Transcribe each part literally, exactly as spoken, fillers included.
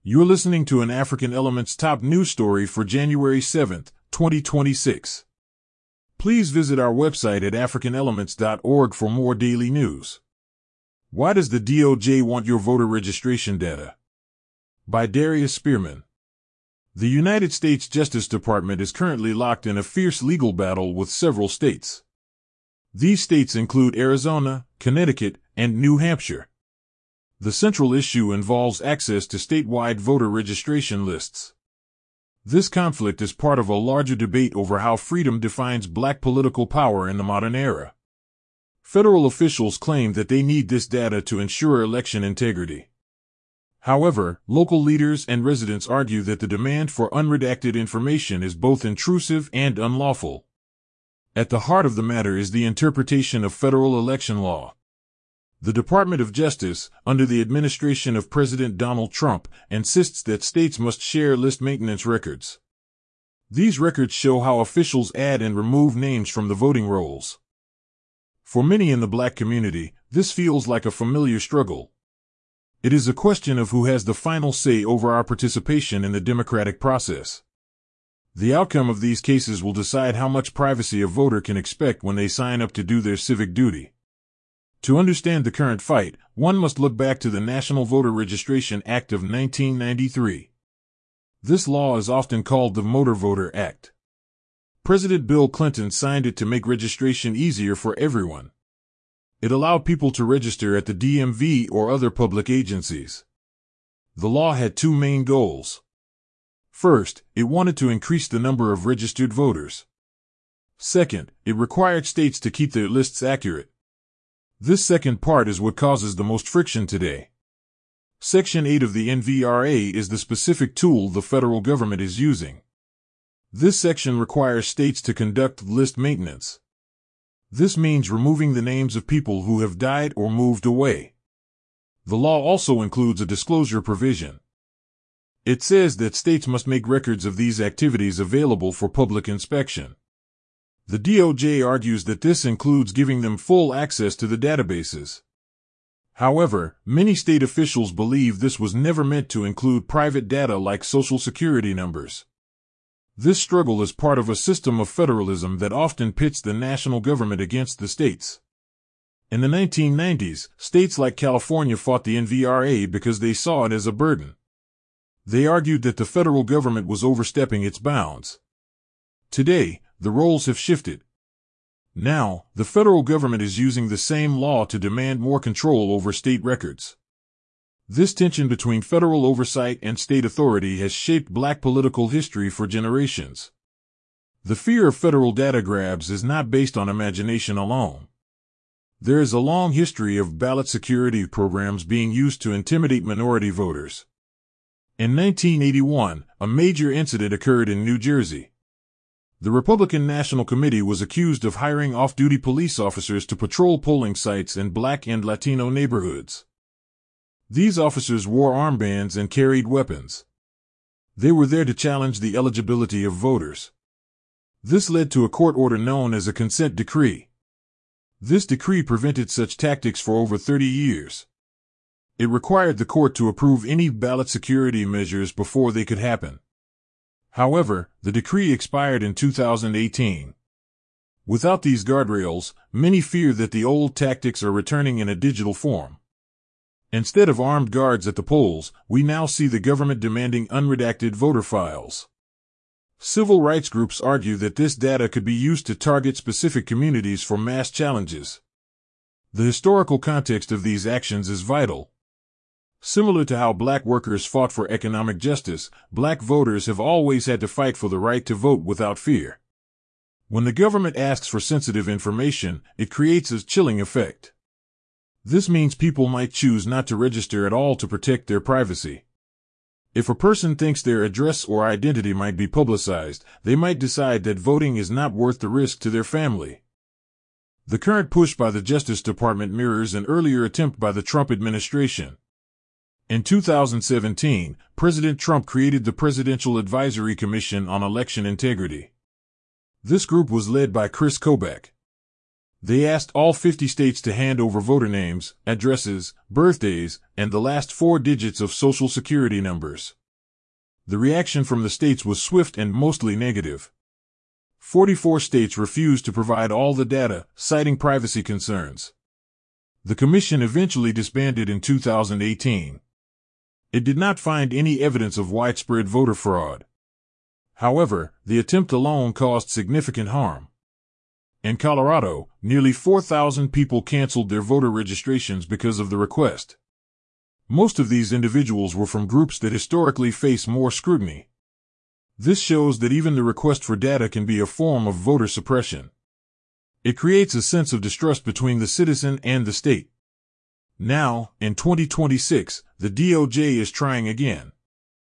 You're listening to an African Elements top news story for January seventh, twenty twenty-six. Please visit our website at african elements dot org for more daily news. Why does the D O J want your voter registration data? By Darius Spearman. The United States Justice Department is currently locked in a fierce legal battle with several states. These states include Arizona, Connecticut, and New Hampshire. The central issue involves access to statewide voter registration lists. This conflict is part of a larger debate over how freedom defines black political power in the modern era. Federal officials claim that they need this data to ensure election integrity. However, local leaders and residents argue that the demand for unredacted information is both intrusive and unlawful. At the heart of the matter is the interpretation of federal election law. The Department of Justice, under the administration of President Donald Trump, insists that states must share list maintenance records. These records show how officials add and remove names from the voting rolls. For many in the black community, this feels like a familiar struggle. It is a question of who has the final say over our participation in the democratic process. The outcome of these cases will decide how much privacy a voter can expect when they sign up to do their civic duty. To understand the current fight, one must look back to the National Voter Registration Act of nineteen ninety-three. This law is often called the Motor Voter Act. President Bill Clinton signed it to make registration easier for everyone. It allowed people to register at the D M V or other public agencies. The law had two main goals. First, it wanted to increase the number of registered voters. Second, it required states to keep their lists accurate. This second part is what causes the most friction today. Section eight of the N V R A is the specific tool the federal government is using. This section requires states to conduct list maintenance. This means removing the names of people who have died or moved away. The law also includes a disclosure provision. It says that states must make records of these activities available for public inspection. The D O J argues that this includes giving them full access to the databases. However, many state officials believe this was never meant to include private data like Social Security numbers. This struggle is part of a system of federalism that often pits the national government against the states. In the nineteen nineties, states like California fought the N V R A because they saw it as a burden. They argued that the federal government was overstepping its bounds. Today, the roles have shifted. Now, the federal government is using the same law to demand more control over state records. This tension between federal oversight and state authority has shaped black political history for generations. The fear of federal data grabs is not based on imagination alone. There is a long history of ballot security programs being used to intimidate minority voters. In nineteen eighty-one, a major incident occurred in New Jersey. The Republican National Committee was accused of hiring off-duty police officers to patrol polling sites in black and Latino neighborhoods. These officers wore armbands and carried weapons. They were there to challenge the eligibility of voters. This led to a court order known as a consent decree. This decree prevented such tactics for over thirty years. It required the court to approve any ballot security measures before they could happen. However, the decree expired in two thousand eighteen. Without these guardrails, many fear that the old tactics are returning in a digital form. Instead of armed guards at the polls, we now see the government demanding unredacted voter files. Civil rights groups argue that this data could be used to target specific communities for mass challenges. The historical context of these actions is vital. Similar to how black workers fought for economic justice, black voters have always had to fight for the right to vote without fear. When the government asks for sensitive information, it creates a chilling effect. This means people might choose not to register at all to protect their privacy. If a person thinks their address or identity might be publicized, they might decide that voting is not worth the risk to their family. The current push by the Justice Department mirrors an earlier attempt by the Trump administration. In two thousand seventeen, President Trump created the Presidential Advisory Commission on Election Integrity. This group was led by Chris Kobach. They asked all fifty states to hand over voter names, addresses, birthdays, and the last four digits of Social Security numbers. The reaction from the states was swift and mostly negative. forty-four states refused to provide all the data, citing privacy concerns. The commission eventually disbanded in two thousand eighteen. It did not find any evidence of widespread voter fraud. However, the attempt alone caused significant harm. In Colorado, nearly four thousand people canceled their voter registrations because of the request. Most of these individuals were from groups that historically face more scrutiny. This shows that even the request for data can be a form of voter suppression. It creates a sense of distrust between the citizen and the state. Now, in twenty twenty-six, the D O J is trying again.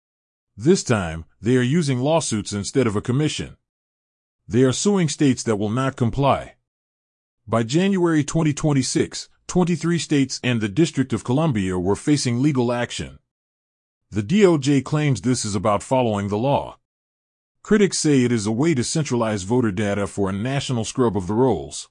This time, they are using lawsuits instead of a commission. They are suing states that will not comply. By January twenty twenty-six, twenty-three states and the District of Columbia were facing legal action. The D O J claims this is about following the law. Critics say it is a way to centralize voter data for a national scrub of the rolls.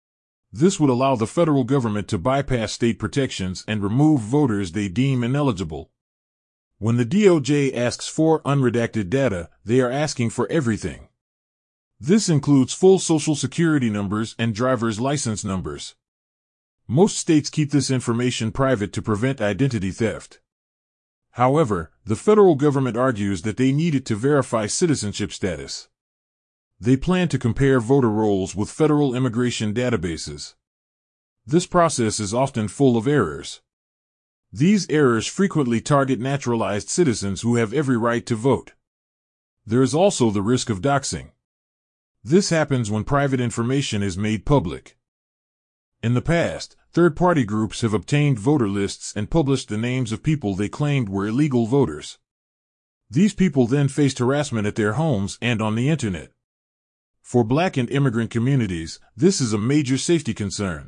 This would allow the federal government to bypass state protections and remove voters they deem ineligible. When the D O J asks for unredacted data, they are asking for everything. This includes full Social Security numbers and driver's license numbers. Most states keep this information private to prevent identity theft. However, the federal government argues that they need it to verify citizenship status. They plan to compare voter rolls with federal immigration databases. This process is often full of errors. These errors frequently target naturalized citizens who have every right to vote. There is also the risk of doxing. This happens when private information is made public. In the past, third-party groups have obtained voter lists and published the names of people they claimed were illegal voters. These people then faced harassment at their homes and on the internet. For Black and immigrant communities, this is a major safety concern.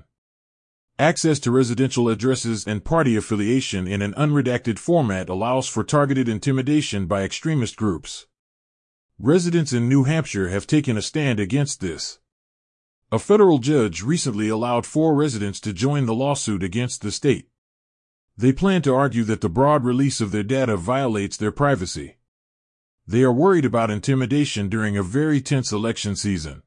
Access to residential addresses and party affiliation in an unredacted format allows for targeted intimidation by extremist groups. Residents in New Hampshire have taken a stand against this. A federal judge recently allowed four residents to join the lawsuit against the state. They plan to argue that the broad release of their data violates their privacy. They are worried about intimidation during a very tense election season.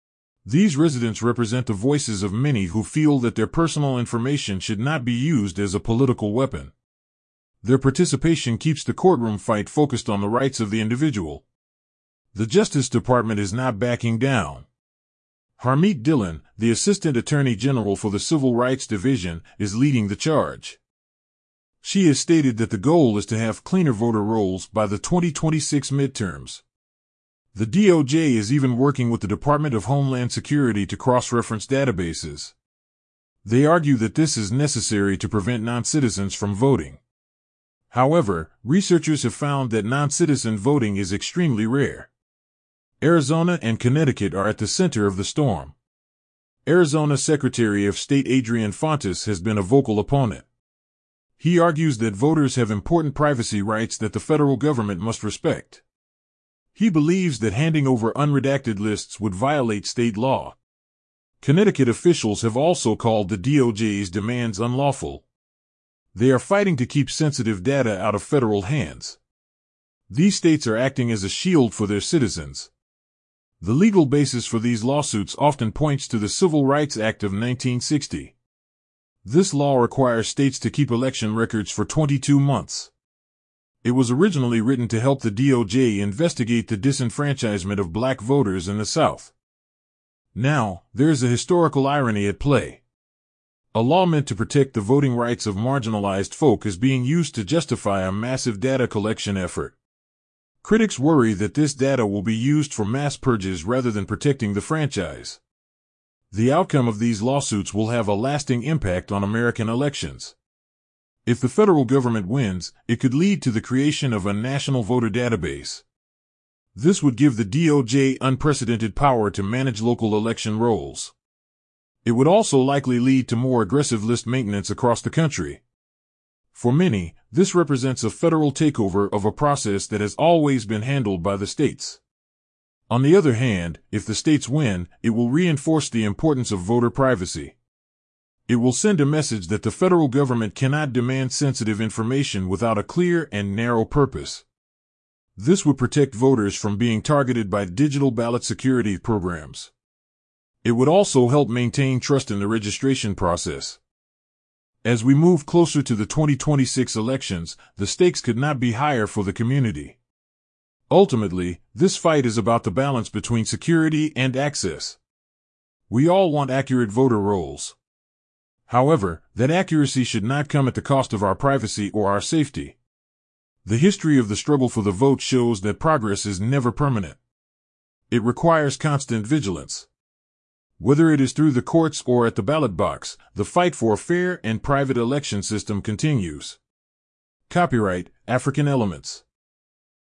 These residents represent the voices of many who feel that their personal information should not be used as a political weapon. Their participation keeps the courtroom fight focused on the rights of the individual. The Justice Department is not backing down. Harmeet Dillon, the Assistant Attorney General for the Civil Rights Division, is leading the charge. She has stated that the goal is to have cleaner voter rolls by the twenty twenty-six midterms. The D O J is even working with the Department of Homeland Security to cross-reference databases. They argue that this is necessary to prevent non-citizens from voting. However, researchers have found that non-citizen voting is extremely rare. Arizona and Connecticut are at the center of the storm. Arizona Secretary of State Adrian Fontes has been a vocal opponent. He argues that voters have important privacy rights that the federal government must respect. He believes that handing over unredacted lists would violate state law. Connecticut officials have also called the D O J's demands unlawful. They are fighting to keep sensitive data out of federal hands. These states are acting as a shield for their citizens. The legal basis for these lawsuits often points to the Civil Rights Act of nineteen sixty. This law requires states to keep election records for twenty-two months. It was originally written to help the D O J investigate the disenfranchisement of black voters in the South. Now, there is a historical irony at play. A law meant to protect the voting rights of marginalized folk is being used to justify a massive data collection effort. Critics worry that this data will be used for mass purges rather than protecting the franchise. The outcome of these lawsuits will have a lasting impact on American elections. If the federal government wins, it could lead to the creation of a national voter database. This would give the D O J unprecedented power to manage local election rolls. It would also likely lead to more aggressive list maintenance across the country. For many, this represents a federal takeover of a process that has always been handled by the states. On the other hand, if the states win, it will reinforce the importance of voter privacy. It will send a message that the federal government cannot demand sensitive information without a clear and narrow purpose. This would protect voters from being targeted by digital ballot security programs. It would also help maintain trust in the registration process. As we move closer to the twenty twenty-six elections, the stakes could not be higher for the community. Ultimately, this fight is about the balance between security and access. We all want accurate voter rolls. However, that accuracy should not come at the cost of our privacy or our safety. The history of the struggle for the vote shows that progress is never permanent. It requires constant vigilance. Whether it is through the courts or at the ballot box, the fight for a fair and private election system continues. Copyright African Elements.